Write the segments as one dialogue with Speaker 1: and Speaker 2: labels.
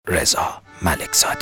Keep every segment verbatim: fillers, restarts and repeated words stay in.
Speaker 1: رضا ملکزاده.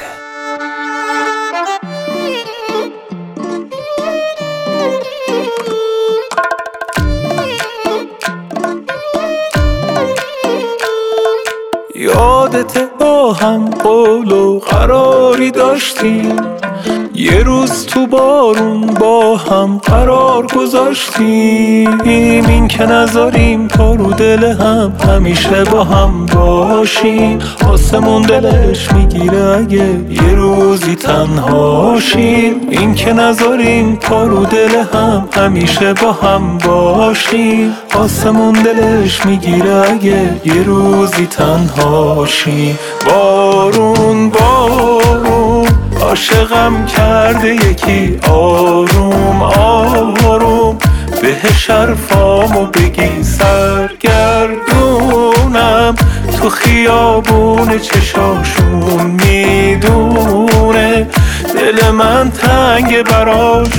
Speaker 2: یادت با هم قول و قراری داشتیم، یه روز تو بارون با هم قرار گذاشتیم، این که نذاریم پا رو دل هم همیشه با هم باشیم. آسمون دلش میگیره اگه یه روزی تنهاشیم، این که نذاریم پا رو دل هم همیشه با هم باشیم. آسمون دلش میگیره اگه یه روزی تنهاشیم. بارون بارون عاشقم کرده یکی، آروم آروم بهش حرفامو بگی، سرگردونم تو خیابون چشاشون، میدونه دل من تنگ براش.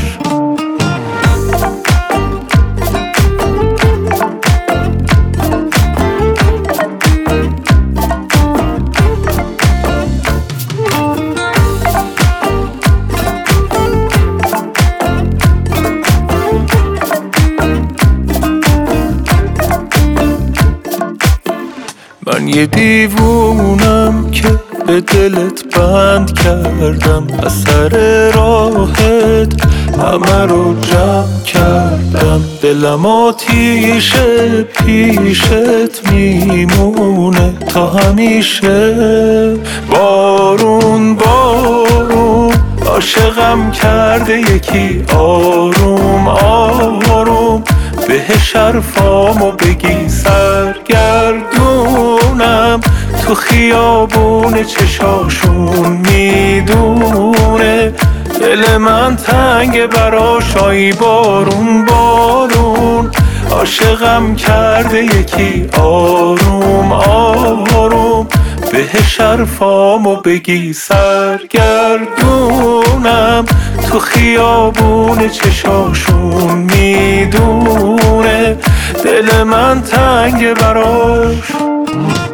Speaker 2: من یه دیوونم که به دلت بند کردم، از سر راهت همه رو جمع کردم. دلم آتیشه پیشت میمونه تا همیشه. بارون بارون عاشقم کرده یکی، آروم آروم بهش حرفامو بگی، سرگردونم تو خیابون چشاشون، میدونه دل من تنگ براش. آی بارون بارون عاشقم کرده یکی، آروم آروم بهش حرفامو بگی، سرگردونم تو خیابون چشاشون، میدونه دل من تنگ براش.